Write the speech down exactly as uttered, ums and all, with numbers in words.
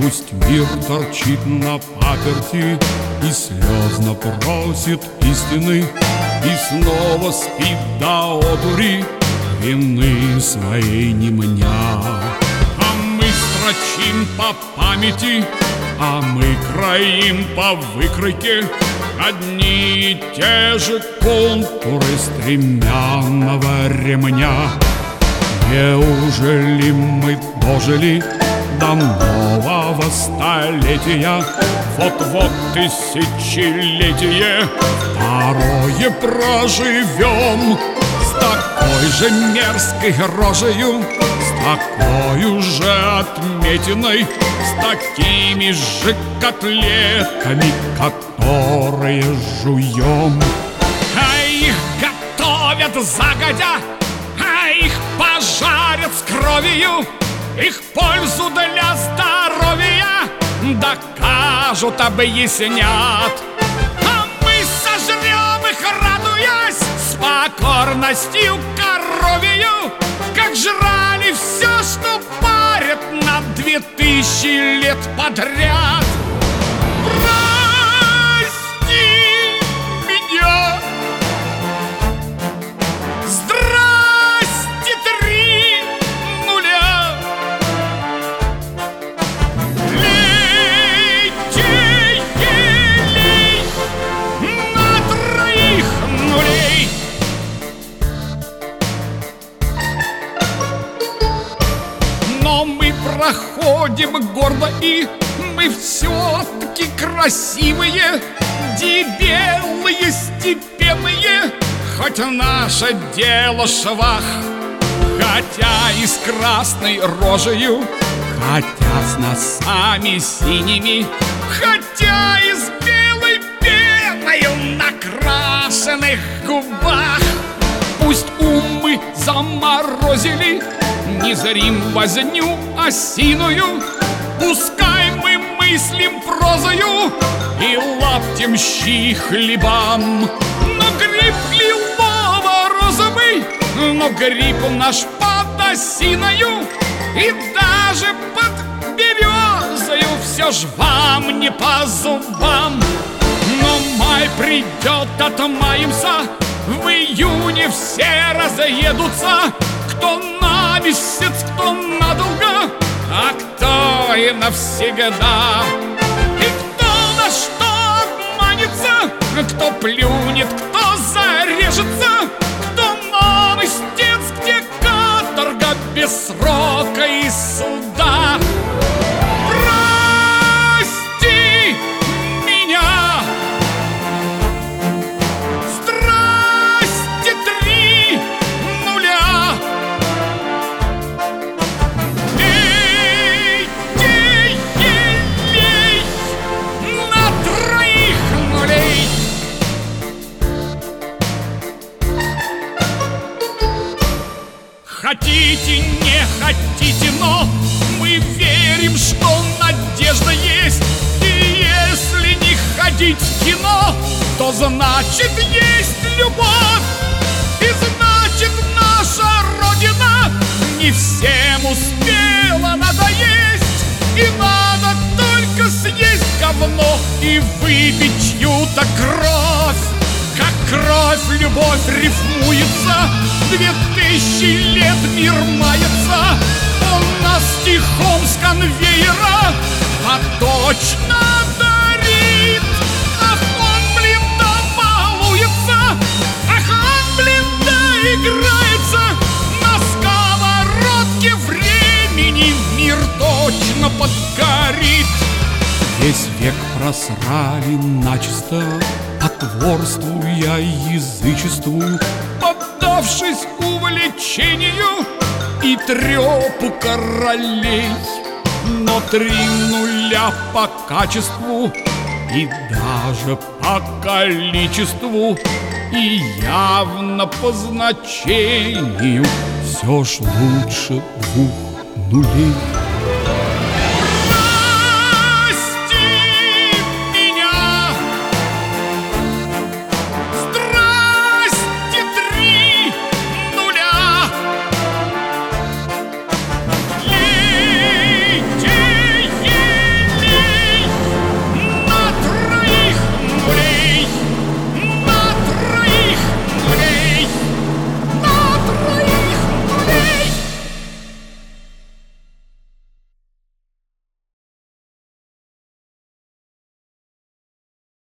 Пусть мир торчит на паперти и слезно просит истины, и снова спит до одури, вины своей не мня. А мы строчим по памяти, а мы краим по выкройке одни и те же контуры стремянного ремня. Неужели мы дожили до нового столетия? Вот-вот тысячелетие второе проживем, с такой же мерзкой рожею, с такой же отметиной, с такими же котлетками, которые жуем. А их готовят загодя, а их пожарят с кровью, их пользу для здоровья докажут, объяснят. А мы сожрем их, радуясь, с покорностью коровью, как жрали все, что парят на две тысячи лет подряд. Но мы проходим гордо, и мы все-таки красивые, дебелые, степенные, хоть наше дело швах. Хотя и с красной рожею, хотя с носами синими, хотя и с белой пеною на крашеных губах. Пусть умы заморозили, не зрим возню осиную, пускай мы мыслим прозою и лаптем щи хлебам. Но гриб лилово-розовый, но гриб наш под осиною, и даже под березою все ж вам не по зубам. Но май придет, отмаемся, в июне все разъедутся, кто на месяц, кто надолго, а кто и навсегда. И кто на что обманется, кто плюнет, кто зарежется, кто на истец, где каторга без срока и суда. Прости меня. Хотите, не хотите, но мы верим, что надежда есть. И если не ходить в кино, то значит есть любовь. И значит наша Родина не всем успела надоесть. И надо только съесть говно и выпить чью-то кровь. Как кровь, любовь рифмуется, две тысячи лет мир мается. Он нас стихом с конвейера, а точно дарит. Ах, он, блин, да балуется, ах, он, блин, да играется. На сковородке времени мир точно подгорит. Весь век просрали начисто, потворствуя язычеству, поддавшись увлечению и трепу королей. Но три нуля по качеству и даже по количеству, и явно по значению все ж лучше двух нулей.